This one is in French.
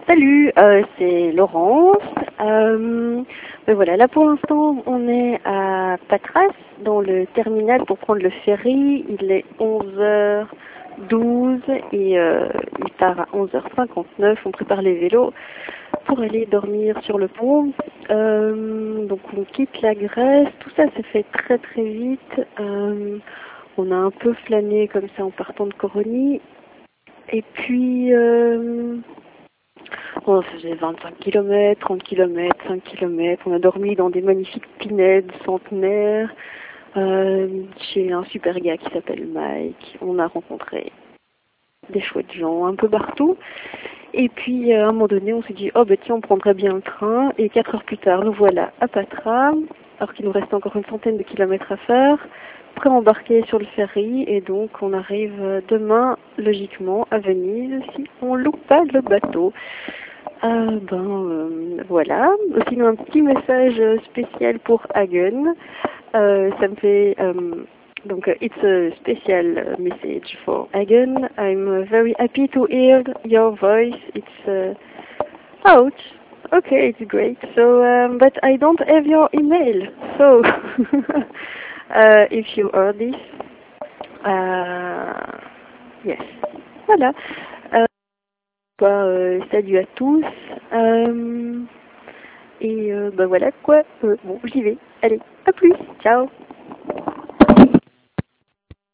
Salut, c'est Laurence. Voilà, là pour l'instant, on est à Patras, dans le terminal pour prendre le ferry. Il est 11h12 et il part à 11h59. On prépare les vélos pour aller dormir sur le pont. Donc on quitte la Grèce. Tout ça s'est fait très très vite. On a un peu flâné comme ça en partant de Coronie. Et puis... on faisait 25 km, 30 km, 5 km. On a dormi dans des magnifiques pinèdes centenaires chez un super gars qui s'appelle Mike. On a rencontré des chouettes gens un peu partout. Et puis à un moment donné, on s'est dit oh ben tiens, on prendrait bien le train. Et 4 heures plus tard, nous voilà à Patra, alors qu'il nous reste encore une centaine de kilomètres à faire, pré-embarqués sur le ferry. Et donc on arrive demain logiquement à Venise si on loupe pas le bateau. Voilà. Sinon un petit message spécial pour Hagen. Ça me fait donc it's a special message for Hagen. I'm very happy to hear your voice. It's ouch. Okay, it's great. So, but I don't have your email. So, if you heard this, yes. Voilà. Salut à tous. Et voilà quoi. Bon, j'y vais. Allez, à plus. Ciao.